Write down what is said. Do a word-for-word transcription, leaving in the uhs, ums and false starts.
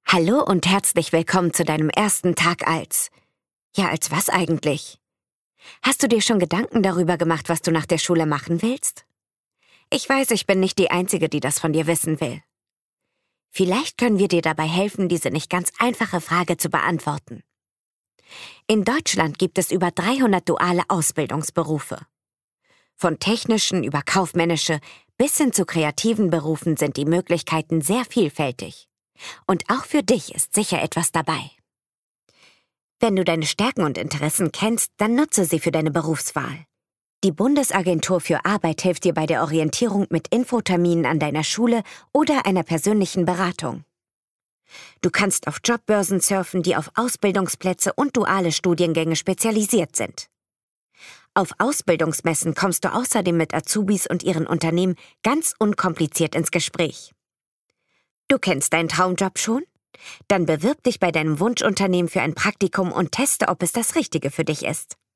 Hallo und herzlich willkommen zu deinem ersten Tag als... Ja, als was eigentlich? Hast du dir schon Gedanken darüber gemacht, was du nach der Schule machen willst? Ich weiß, ich bin nicht die Einzige, die das von dir wissen will. Vielleicht können wir dir dabei helfen, diese nicht ganz einfache Frage zu beantworten. In Deutschland gibt es über dreihundert duale Ausbildungsberufe. Von technischen über kaufmännische bis hin zu kreativen Berufen sind die Möglichkeiten sehr vielfältig. Und auch für dich ist sicher etwas dabei. Wenn du deine Stärken und Interessen kennst, dann nutze sie für deine Berufswahl. Die Bundesagentur für Arbeit hilft dir bei der Orientierung mit Infoterminen an deiner Schule oder einer persönlichen Beratung. Du kannst auf Jobbörsen surfen, die auf Ausbildungsplätze und duale Studiengänge spezialisiert sind. Auf Ausbildungsmessen kommst du außerdem mit Azubis und ihren Unternehmen ganz unkompliziert ins Gespräch. Du kennst deinen Traumjob schon? Dann bewirb dich bei deinem Wunschunternehmen für ein Praktikum und teste, ob es das Richtige für dich ist.